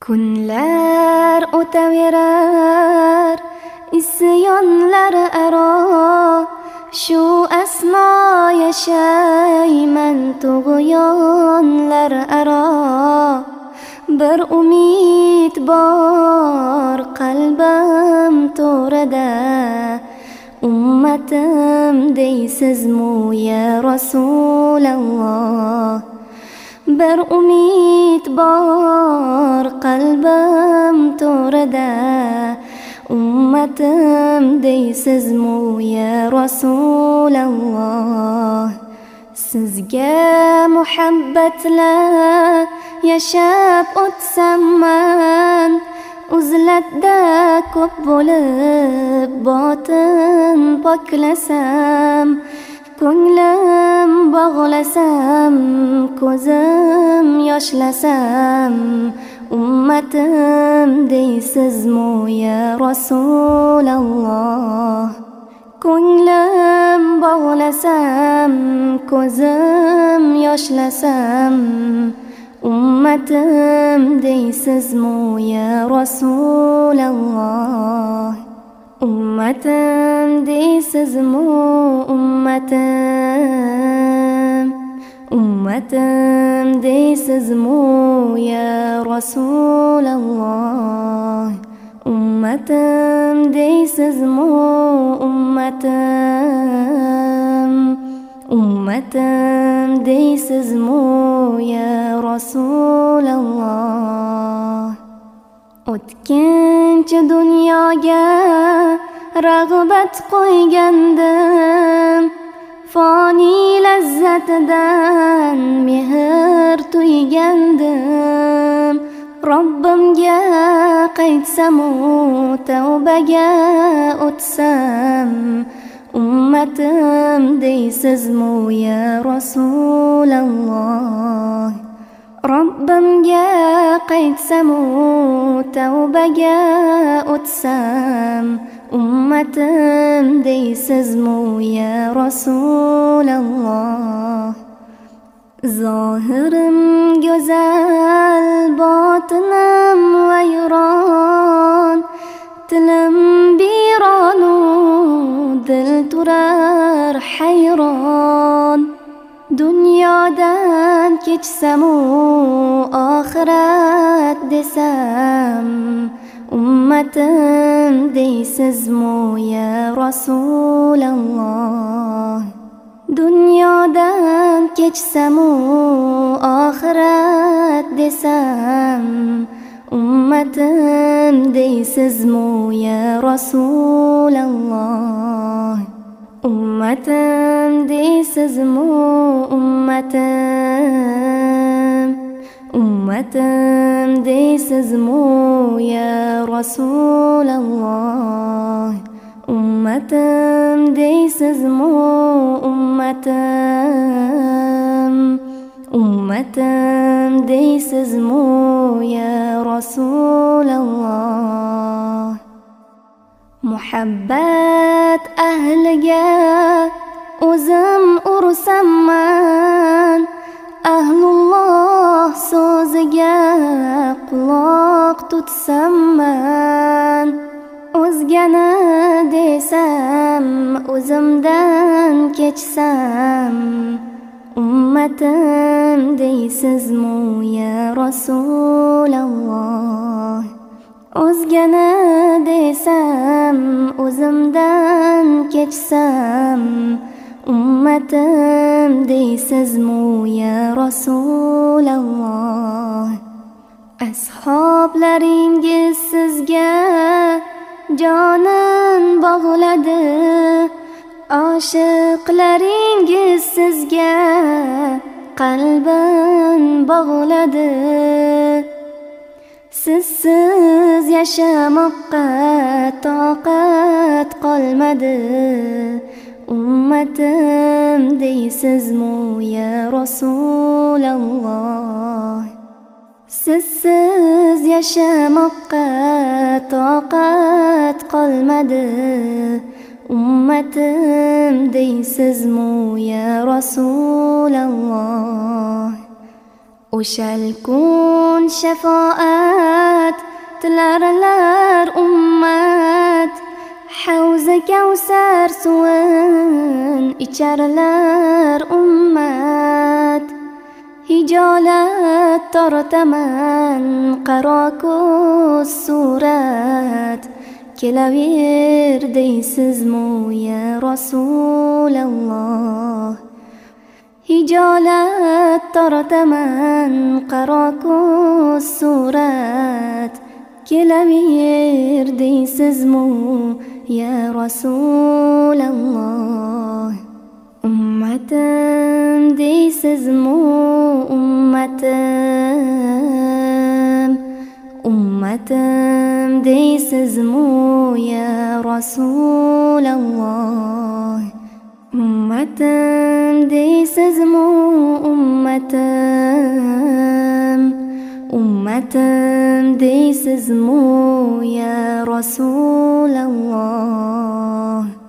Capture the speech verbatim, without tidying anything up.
Kunlar o'taverar isyonlar aro, shu asno yashayman tug'yonlar aro. Bir umid bor qalbim to'rida, ummatim deysizmu ya Rasulalloh. Bir umid bor qalbim to'rida, ummatim deysizmu ya Rasulalloh. Sizga muhabbatla yashab o'tsam man, uzlatda ko'p bo'lib botin poklasam, ko'nglim bog'lasam, ko'zim yoshlasam, ummatim deysizmu ya Rasulalloh. Ko'nglim bog'lasam, ko'zim yoshlasam, ummatim deysizmu ya Rasulalloh. Ummatim deysizmu ummatim, ummatim deysizmu ya Rasulalloh. Ummatim deysizmu ummatim, ummatim deysizmu ya Rasulalloh. O'tkinchi dunyoga rag'bat qo'ygandim, foni lazzatidan mehr tuygandim. Robbimga qaytsamu tavbaga o'tsam, ummatim deysizmu ya Rasulalloh. Robbimga qaytsamu tavbaga o'tsam, ummatim deysizmu ya Rasulalloh. Zohirim go'zal, botinim vayron, tilim bironu dil turar hayron. Dunyodan kechsamu oxirat desam, ummatim deysizmu ya Rasulalloh. Dunyodan kechsamu oxirat desam, ummatim deysizmu ya Rasulalloh. Ummatim deysizmu ummatim, ummatim deysizmu ya Rasulalloh. Ummatim deysizmu ummatim, ummatim deysizmu ya Rasulalloh. Muhabbat ahliga o'zim ursamman, ahlulloh so'ziga quloq tutsamman. O'zgani desam, o'zimdan kechsam, ummatim deysizmu ya Rasulalloh. O'zgani desam, o'zimdan kechsam, ummatim deysizmu ya Rasulalloh. Ashoblaringiz sizga jonin bog'ladi, oshiqlaringiz sizga qalbin bog'ladi. Sizsiz yashamoqqa toqat qolmadi, ummatim deysizmu ya Rasulalloh. Sizsiz yashamoqqa toqat qolmadi, ummatim deysizmu ya Rasulalloh. o'shal kun shafoat tilarlar ummat, havza kavsar suvin icharlar ummat. Hijolat tortaman qaro ko'z surat, kelaver deysizmi ya Rasulalloh. Hijolat tortaman qaro ko'z surat, kelaver deysizmi ya Rasulalloh. Ummatim deysizmi ummatim, ummatim deysizmi ya Rasulalloh. Ummatim deysizmi ummatim, ummatim deysizmi ya Rasulalloh.